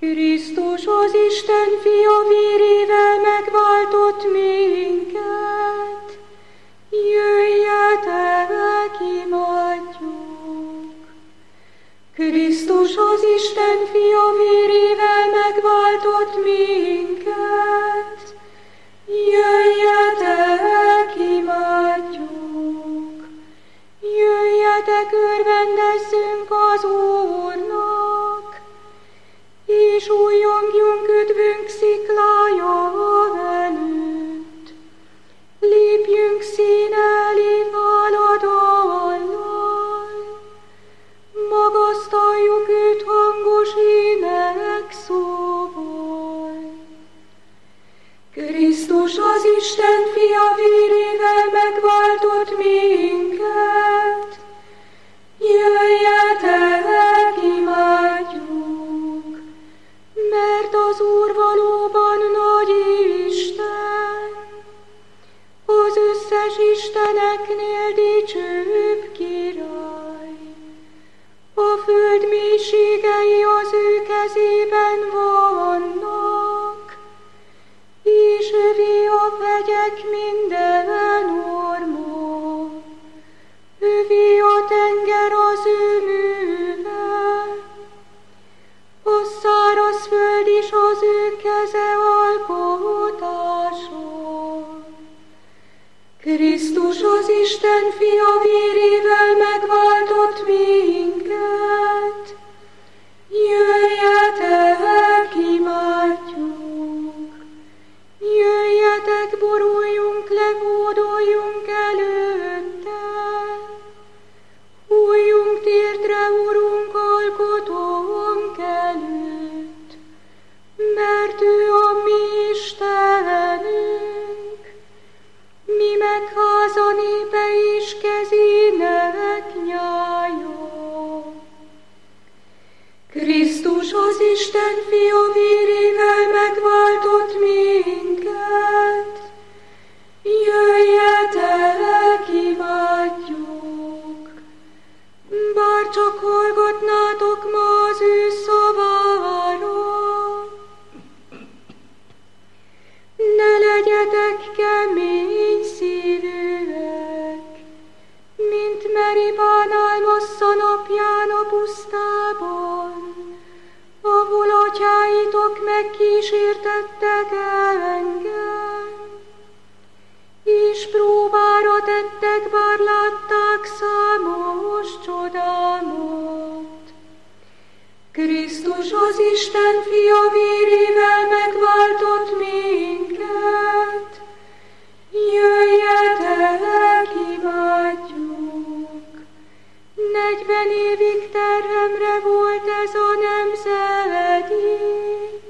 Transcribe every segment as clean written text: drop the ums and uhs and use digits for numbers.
Krisztus az Isten fia vérével megváltott minket. Jöjjetek, imádjuk! Krisztus az Isten fia vérével megváltott minket. Jöjjetek, imádjuk! Jöjjetek, örvendezzünk az Úrnak, és újjongjunk üdvünk sziklája előtt. Lépjünk színe elé háladallal, magasztaljuk őt hangos énekszóval. Krisztus az Isten fia vérével megváltott minket. Jöjjetek, imádjuk! Mert az Úr valóban nagy Isten, az összes isteneknél dicsőbb király. A föld mélységei az ő kezében vannak, és övé a fegyek minden orma. Övé a tenger az ő műve, a száraz föld is az ő keze alkotása. Krisztus az Isten fia vérével megváltott minket. Jöjjetek, imádjuk! Jöjjetek, boruljunk le, hódoljunk előtte. Hújjunk térdre, Urunk, alkotónk előtt, mert ő a mi Istenünk, mi meg háza népe és kezének nyája. Krisztus az Isten fia vérével megváltott minket. Jöjjetek, imádjuk! Bár csak hallgatnátok ma az ő szavára, ne legyetek kemény szívűek, mint Meribánál Massza napján a pusztában, ahol atyáitok megkísértettek engem, és próbára tettek, bár látták számos csodámat. Krisztus az Isten fia vérével megváltott minket. Jöjjetek, imádjuk! 40 évig terhemre volt ez a nemzedék.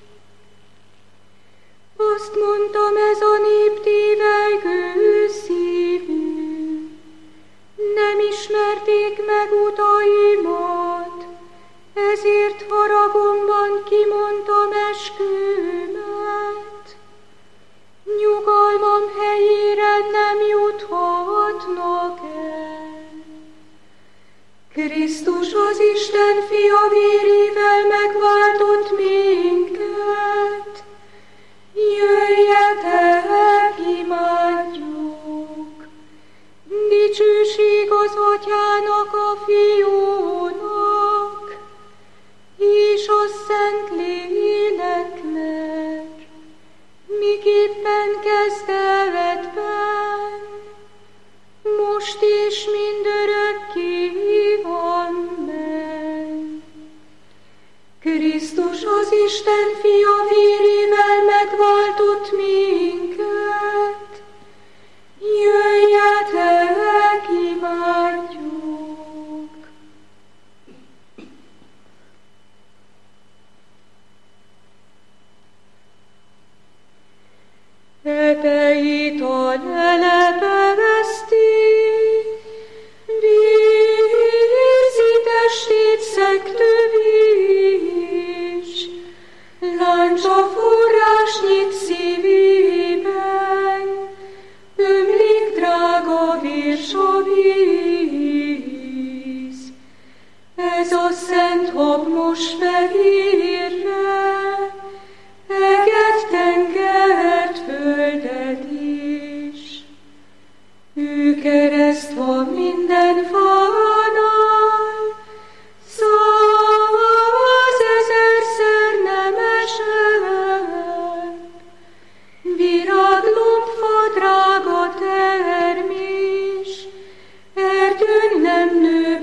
Azt mondtam, ez a nép tévelygő szívű. Nem ismerték meg utaimat, ezért haragomban kimondtam eskümet. Nyugalmam helyére nem juthatnak el. Krisztus az Isten fia vérével megváltott minket. Jöjjetek, imádjuk! Dicsőség az Atyának, a Fiúnak, és a Szentléleknek, miképpen kezdetben, most és mindörökké, amen. Krisztus az Isten fia vérével megváltott minket. Jöjjetek, imádjuk! Epeit a lelepeveszti, vízi testét szegtő víz, láncsa forrás nyit szívében, ömlik drága vérsa víz. Ez a szent hab most fehérre, ezerszer nemesebb, viráglombfa drága termés, erdőn nem nő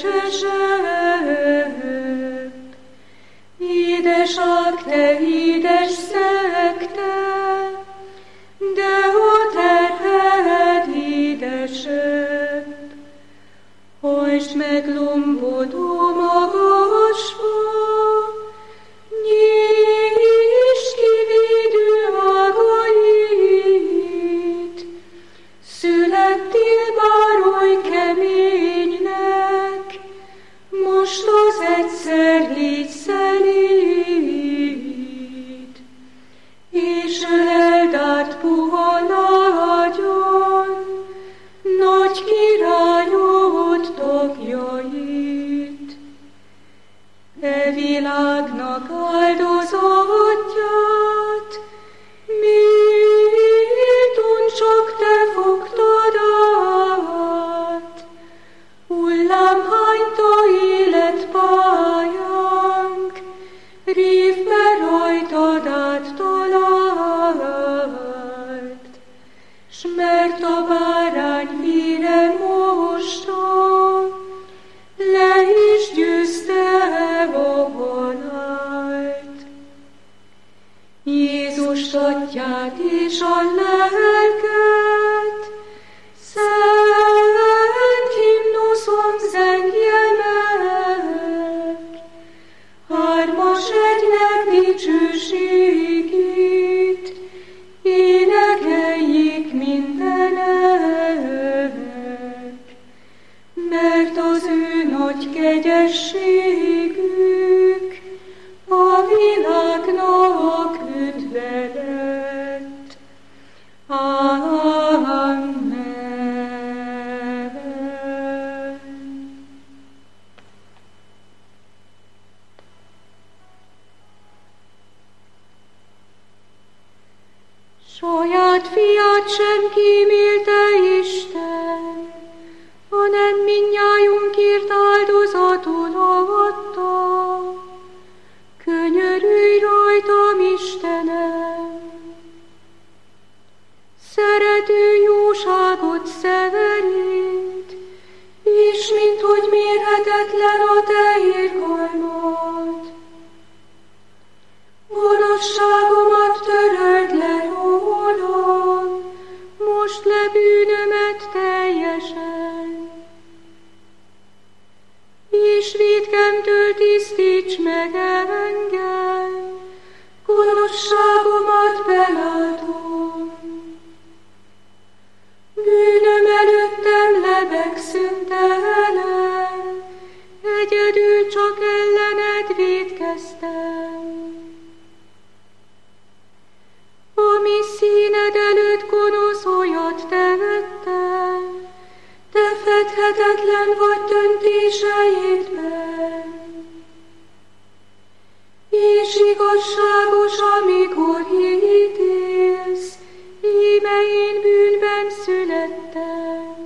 becsesebb. Édeság, te édes szekte, de a terhed édesebb. Hajtsd meg lombodó magasba, nyisd ki védő ágait, születtél bár oly keménynek, most az egyszer légy szelíd, és öleld át puha lágyon nagy királyod tagjait. E világnak áldozatját, méltón csak te fogtad át, hullámhányta életpályánk, rívve rajtad áttalált, s mert a bárány vére mostan, le is győzte a halált. Jézus atyát és a lelket, szent himnuszon zengje meg, hármas egynek dicsőségét, énekeljék mindenek, mert az ő nagy kegyességük a világnak üdve lett. Amen. Saját fiát sem kímélte Isten, hanem mindnyájunkért áldozatul adta. Könyörülj rajtam, Istenem! Szerető jóságot szerint, és minthogy mérhetetlen a te irgalmad. Gonoszságomat töröld le rólam, most le bűnömet teljesen. És vétkemtől tisztíts meg engem, gonoszságomat belátom. Bűnöm előttem lebeg szüntelen, egyedül csak ellened vétkeztem. Ami színed előtt gonosz olyat tevettem, te fedhetetlen vagy döntéseidben. És igazságos, amikor ítélsz, íme én bűnben születtem.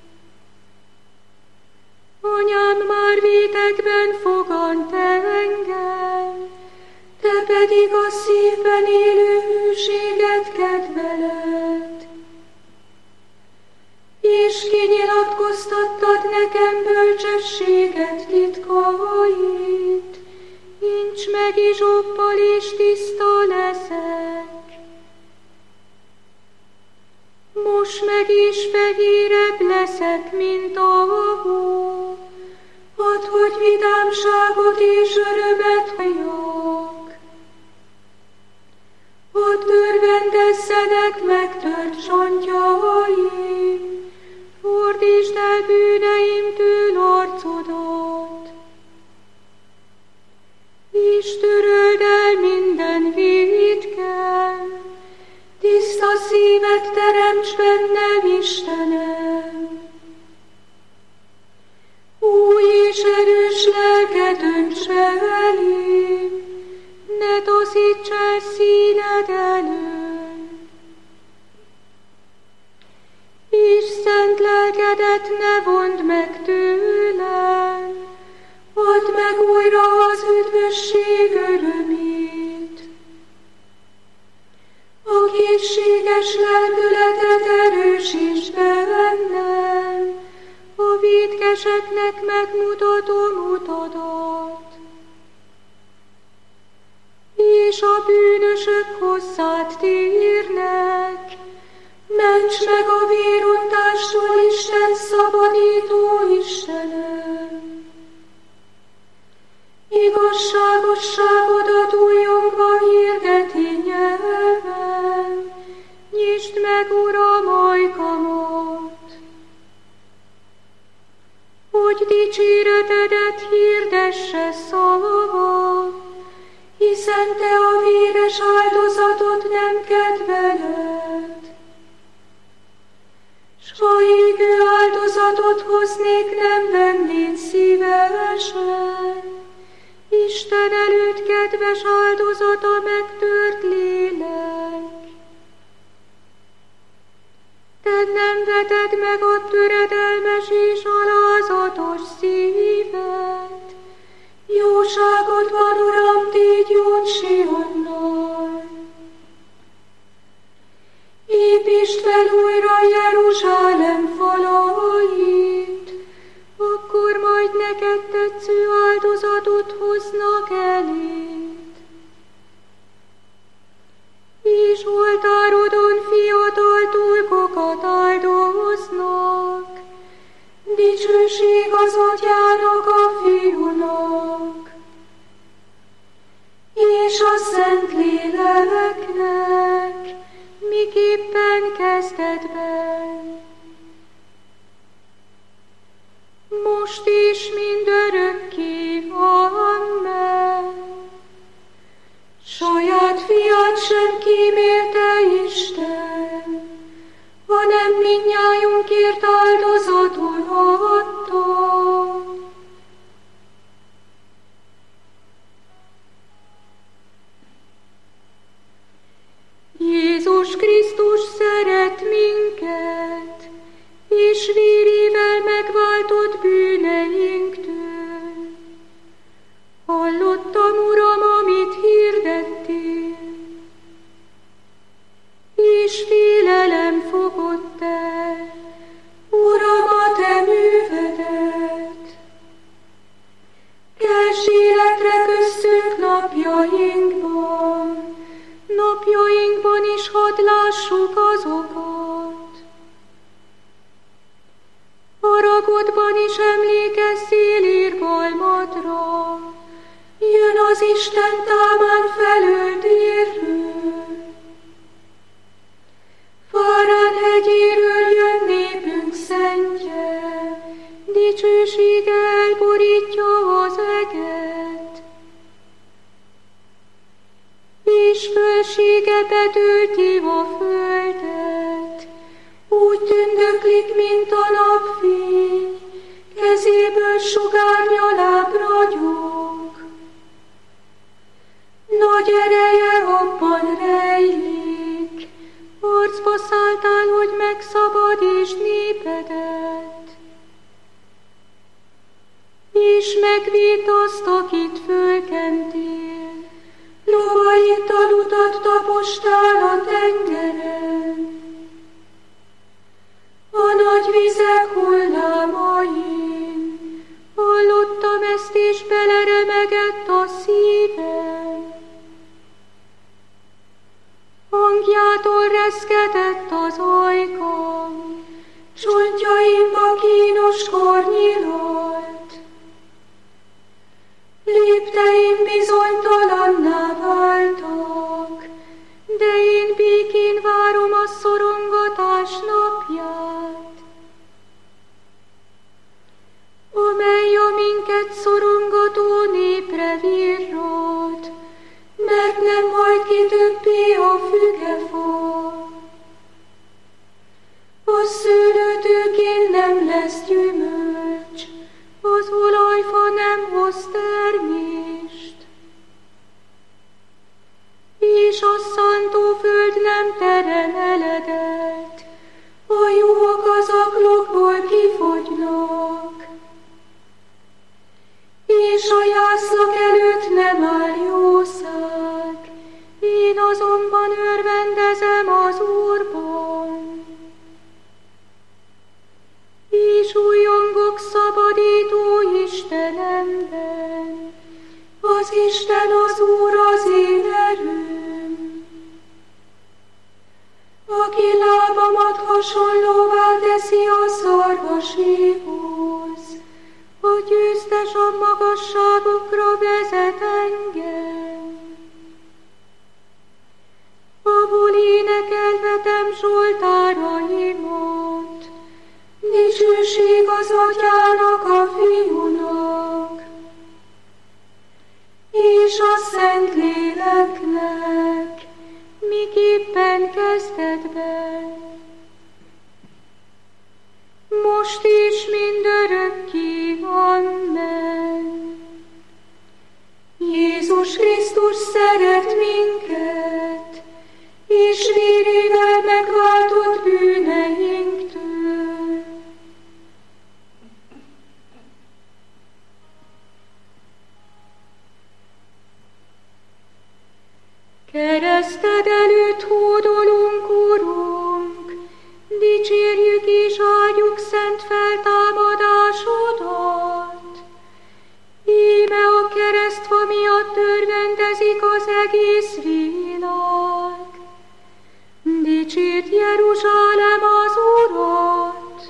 Anyám már vétekben fogant engem, te pedig a szívben élő hűséget kedveled. És kinyilatkoztattad nekem bölcsességet titkait, nincs meg izsoppal és tiszta leszek. Most meg is fehérebb leszek, mint a hó, add, hogy vidámságot és örömet halljak. Add, örvendezzenek megtört csontjaim, fordítsd el bűneimtől arcodat, és töröld el minden vétkem, tiszta szívet teremts bennem, Istenem. Új és erős lelket önts be elém, ne taszíts el színed elől. És szent lelkedet ne vond meg tőlem, add meg újra az üdvösség örömét. A készséges lelkületet erősíts bennem, a vétkeseknek megmutatom utadat. És a bűnösök hozzád térnek, ments meg a vérontástól, Isten szabadító Istenem. Igazságosságodat újongva hirdeti nyelvem, nyisd meg, Uram, ajkamat. Hogy dicséretedet hirdesse szava, hiszen te a véres áldozatot nem kedveled. S ha égő áldozatot hoznék, nem vennéd szívesen. Isten előtt kedves áldozat a megtört lélek. Te nem veted meg a töredelmes és alázatos szívet. Jóságodban, Uram, tégy jót Sionnal. Építsd fel újra Jeruzsálem falait, akkor majd neked tetsző áldozatot hoznak eléd. És oltárodon fiatal tulkokat áldoznak, dicsőség az Atyának, a Fiúnak, és a Szentléleknek, miképpen kezdetben, most is mindörökké. Amen. Saját fiát sem kímélte Isten, hanem mindnyájunkért áldozatul adta. Jézus Krisztus szeret minket, és vérével megváltott bűneinktől. Hallottam, Uram, amit hirdettél, és félelem fogott el, Uram, a te művedet. Kelts életre köztünk napjainkban is hadd lássuk azokat. Haragodban is emlékezzél irgalmadra, jön az Isten támán felől délről. Fárán hegyéről jön népünk szentje, dicsősége elborítja az eget. És fölsége betölti a földet, úgy tündöklik, mint a napfény, kezéből sugárnyaláb ragyog. Nagy ereje abban rejlik, arcba szálltál, hogy megszabadítsd népedet. És megvéd azt, akit fölkentél, lovaiddal utat tapostál a tengeren. A nagy vizek hullámain hallottam ezt, és beleremegett a szívem. Hangjától reszketett az ajkam, csontjaimba kínoskor nyílt. Lépteim bizonytalanná váltak, de én békén várom a szorongatás napját, amely a minket szorongató népre virrad, mert nem hajt ki többé a fügefa. A szőlőtőkén nem lesz gyümölcs, az olajfa nem hoz termést, és a szántóföld nem terem eledet, a juhok azok és a jászlak előtt nem áll jószág, én azonban örvendezem az Úrban. És újjongok szabadító Istenemben, az Isten az Úr az én erőm. Aki lábamat hasonlóvá teszi a szarvaséhoz, a győztesebb magasságokra vezet engem. Abból énekelhetem zsoltáraimat, dicsőség az Atyának, a Fiúnak, és a Szentléleknek, miképpen kezdetben, most is mindörökké. Amen. Jézus Krisztus szeret minket, és vérével megváltott bűneinktől. Kereszted előtt hódolunk, Urunk, dicsérjük és áldjuk szent feltámadásodat. Íme a keresztfa miatt örvendezik az egész világ. Dicsérd Jeruzsálem az Urat!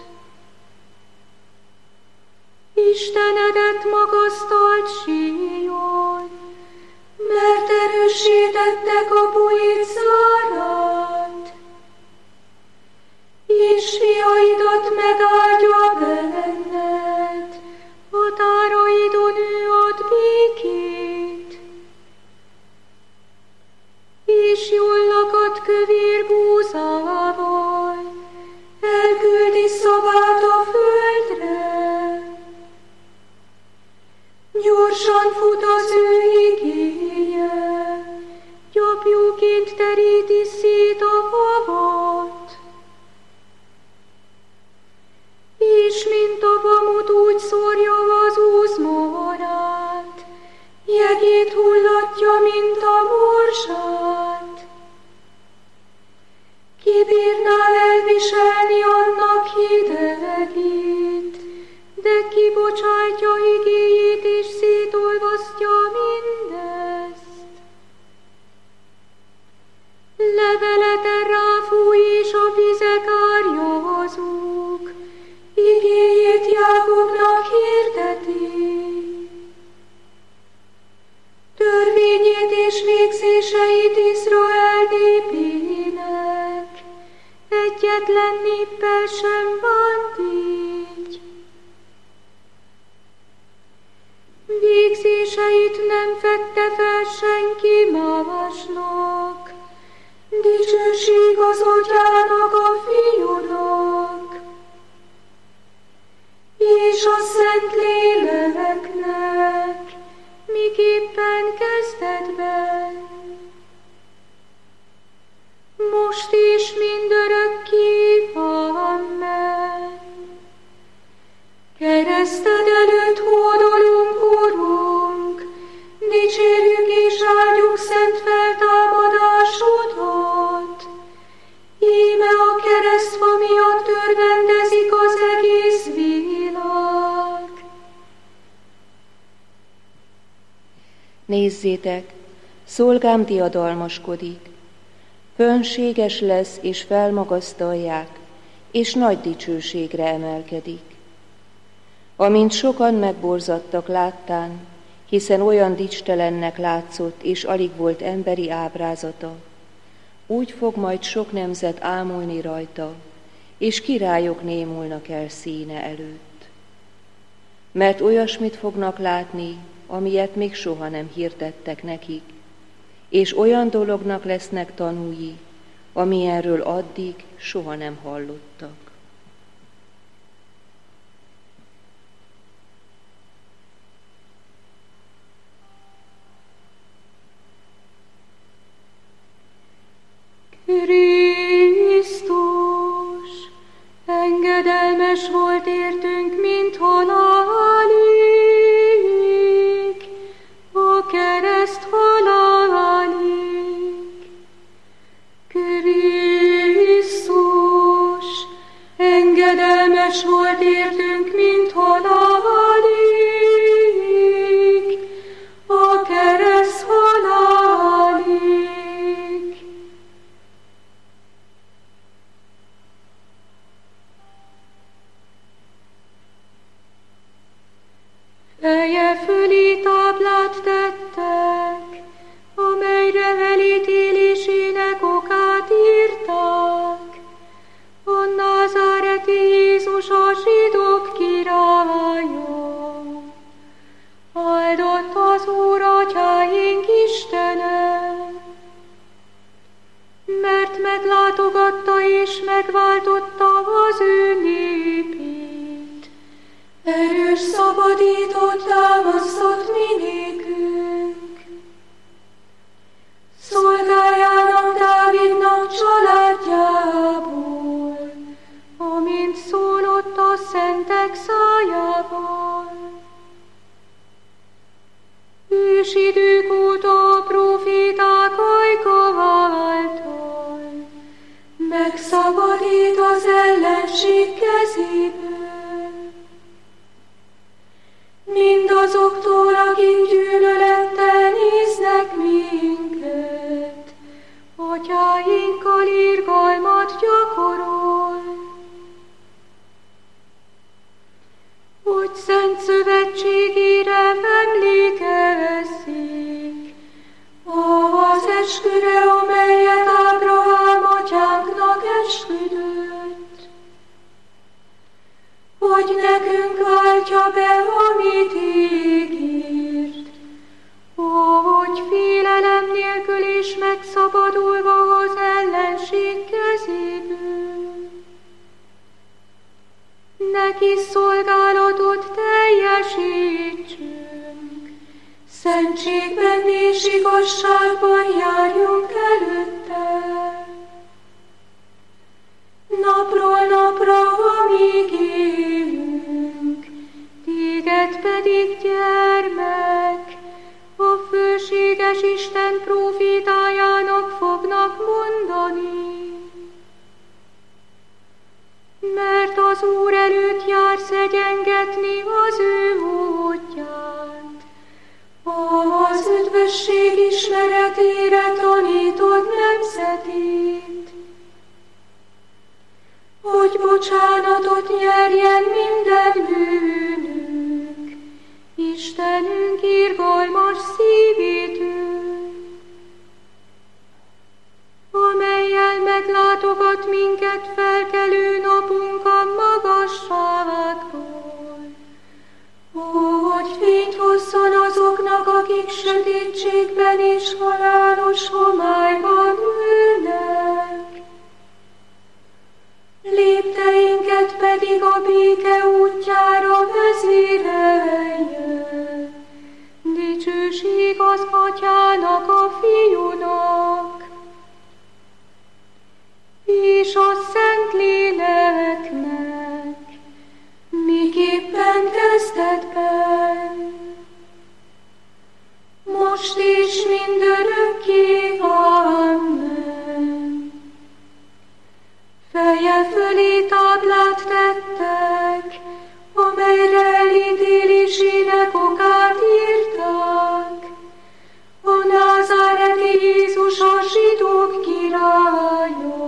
Istenedet magasztalt Sion, mert erősítette kapuit zárát, és fiaidat megáldja benned, határaidon ő ad békét, és jól lakadt kövér búzával elküldi szavát a földre. Gyorsan fut az ő igéje, gyapjúként teríti szét a havat, és mint a vamut úgy szórja az úszmarát, jegét hullatja, mint a morzsát. Ki bírná elviselni annak hidegét, de kibocsátja igéjét és szétolvasztja mindezt. Leveleten ráfúj és a vizek árjazók, igéjét Jákobnak hirdeti. Törvényét és végzéseit Izrael népének, egyetlen néppel sem bánt így. Végzéseit nem fedte fel senki másnak, dicsőség az Atyának, a Fiúnak, és a Szentléleknek, miképpen kezdetben, most is mindörökké. Amen. Kereszted előtt hódolunk, Urunk, dicsérjük és áldjuk szent feltámadásodat. Íme a keresztfa miatt örvendezik az egész világ. Nézzétek, szolgám diadalmaskodik, fönséges lesz és felmagasztalják, és nagy dicsőségre emelkedik. Amint sokan megborzadtak láttán, hiszen olyan dicstelennek látszott, és alig volt emberi ábrázata, úgy fog majd sok nemzet ámulni rajta, és királyok némulnak el színe előtt. Mert olyasmit fognak látni, amilyet még soha nem hirdettek nekik, és olyan dolognak lesznek tanúi, amilyenről addig soha nem hallottak. Krisztus, engedelmes volt értünk, mint halálig, feje föli táblát tettek, amelyre elítélésének okát írták. A názáreti Jézus a zsidók királya. Áldott az Úr atyáink Istene, mert meglátogatta és megváltotta az ő népét. Erős szabadítót támasztott mi nékünk. Szolgájának Dávidnak családjából, amint szólott a szentek szájával. Ősidők óta a proféták ajka által megszabadít az ellenség kezéből. Mindazoktól, akik gyűlölettel néznek minket, atyáinkkal irgalmat gyakorol. Hogy szent szövetségére emlékezzék, az esküre, amelyet Ábrahám atyánknak esküdött, hogy nekünk váltja be, amit ígért, hogy félelem nélkül és megszabadulva az ellenség kezéből. Neki szolgálatot teljesítsünk, szentségben és igazságban járjunk előtte. Napról napra, amíg élünk, téged pedig, gyermek, a fölséges Isten prófétájának fognak mondani. Mert az Úr előtt jár szegyengetni az ő útját, az üdvösség ismeretére tanítod nemzetét, hogy bocsánatot nyerjen minden bűnünk, Istenünk irgalmas szívítől, amellyel meglátogat minket felkelő napunk a magasságról, hogy fényt hozzon azoknak, akik sötétségben és halálos homályban ülnek. Lépteinket pedig a béke útjára vezérelje. Dicsőség az Atyának, a Fiúnak, és a Szentléleknek, miképpen kezdetben, most és mindörökké. Amen. Feje fölé táblát tettek, amelyre elítélésének okát írták. A názáreti Jézus a zsidók királya.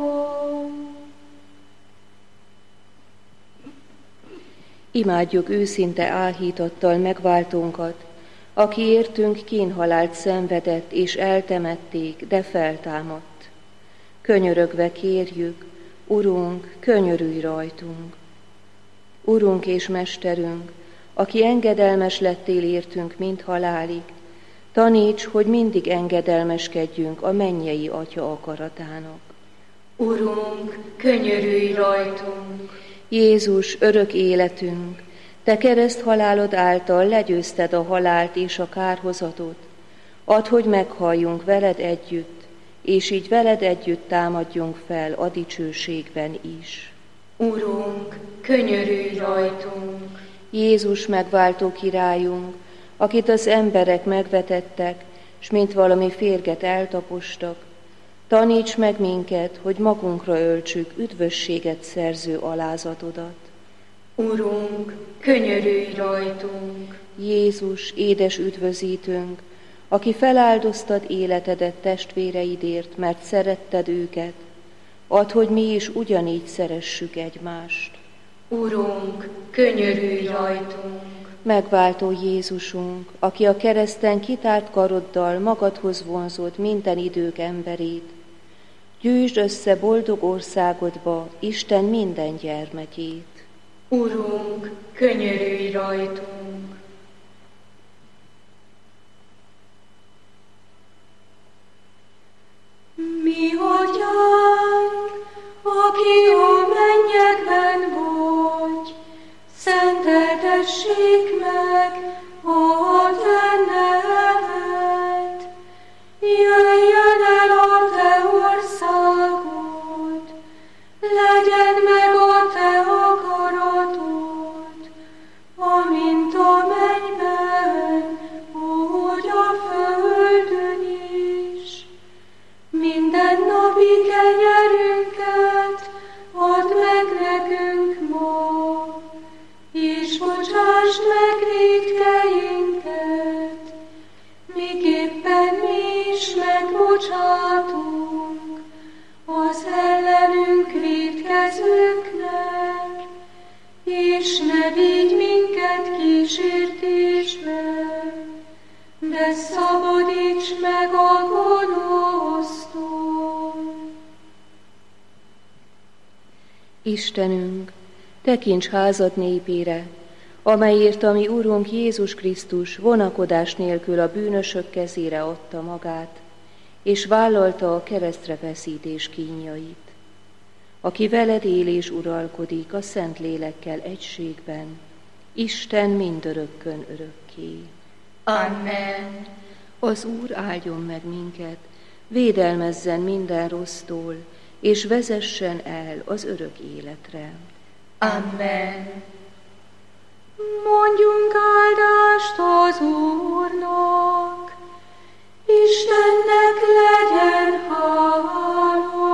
Imádjuk őszinte áhítattal megváltónkat, aki értünk kínhalált szenvedett és eltemették, de feltámadt. Könyörögve kérjük, Urunk, könyörülj rajtunk! Urunk és Mesterünk, aki engedelmes lettél értünk mind halálig, taníts, hogy mindig engedelmeskedjünk a mennyei Atya akaratának. Urunk, könyörülj rajtunk! Jézus, örök életünk, te kereszthalálod által legyőzted a halált és a kárhozatot, add, hogy meghalljunk veled együtt, és így veled együtt támadjunk fel a dicsőségben is. Urunk, könyörülj rajtunk! Jézus megváltó királyunk, akit az emberek megvetettek, s mint valami férget eltapostak, taníts meg minket, hogy magunkra öltsük üdvösséget szerző alázatodat. Urunk, könyörülj rajtunk! Jézus, édes üdvözítőnk, aki feláldoztad életedet testvéreidért, mert szeretted őket, add, hogy mi is ugyanígy szeressük egymást. Urunk, könyörülj rajtunk! megváltó Jézusunk, aki a kereszten kitárt karoddal magadhoz vonzott minden idők emberét, gyűjtsd össze boldog országodba Isten minden gyermekét. Urunk, könyörülj rajtunk! Mi Atyánk, aki a mennyekben vagy, szenteltessék meg a te neved. Jöjjön el a te országod, legyen meg a te akaratod, amint a mennyben, úgy a földön is. Minden napi kenyerünket add meg nekünk ma, és bocsásd meg vétkeinket, miképpen mi is megbocsátunk az ellenünk vétkezőknek, és ne vigy minket kísértésbe, de szabadíts meg a gonosztól. Istenünk, tekints házad népére, amelyért a mi Urunk Jézus Krisztus vonakodás nélkül a bűnösök kezére adta magát, és vállalta a keresztre feszítés kínjait, aki veled él és uralkodik a Szent Lélekkel egységben, Isten mindörökkön örökké. Amen. Az Úr áldjon meg minket, védelmezzen minden rossztól, és vezessen el az örök életre. Amen. Mondjunk áldást az Úrnak, Istennek legyen hála.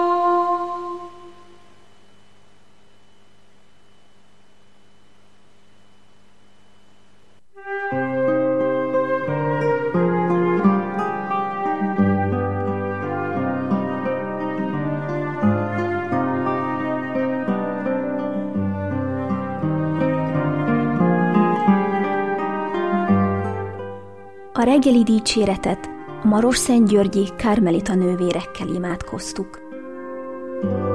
A reggeli dicséretet a Marosszentgyörgyi Kármelita nővérekkel imádkoztuk.